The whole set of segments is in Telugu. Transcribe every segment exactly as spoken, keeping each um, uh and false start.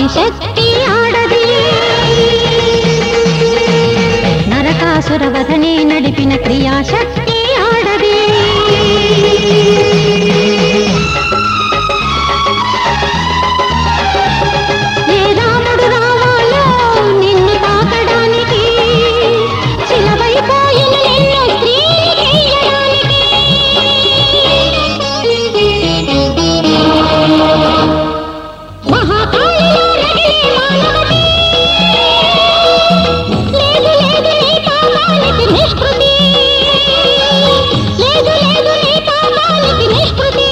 ఆదిశక్తి ఆడది నరకాసురవధనే నడిపిన క్రియాశక్తి ఆడది ఏ రాముడు రావాలో నిన్ను తాకడానికి చిలవైపోయిన నిన్ను స్త్రీ చేయడానికి మహాకాళిలో రగిలే మానవతి లేదు లేదు నీ పాపానికి నిష్కృతి లేదు లేదు నీ పాపానికి నిష్కృతి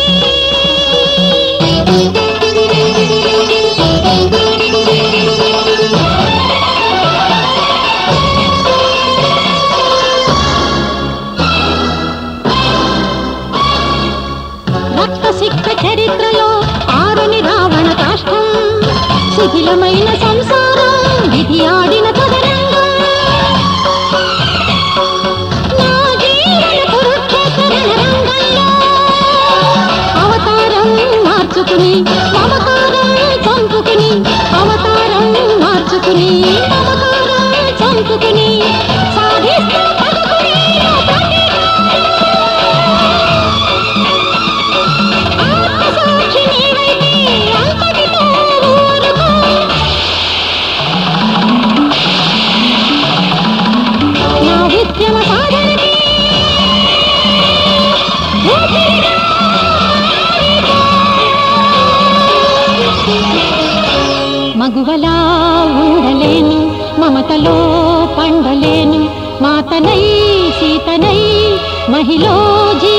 రక్త సిక్త చరిత్రలో ఆరుని రావణ కాష్టం శిథిలమైన సంసారం విధి ఆడిన చదరంగం నా జీవన కురుక్షేత్ర రంగంలో అవతారం మార్చుకుని మమకారం చంపుకుని అవతారం మార్చుకుని మమకారం చంపుకుని సాధిస్తా పదకుని ఆత్మసాక్షి నీవైతే అంతటితో ఊరుకో నా ఉద్యమ సాధనకి ఊపిరిగా మగువలా ఉండలేను మమతలో పండలేను మాతనై సీతనై మహిళో జీ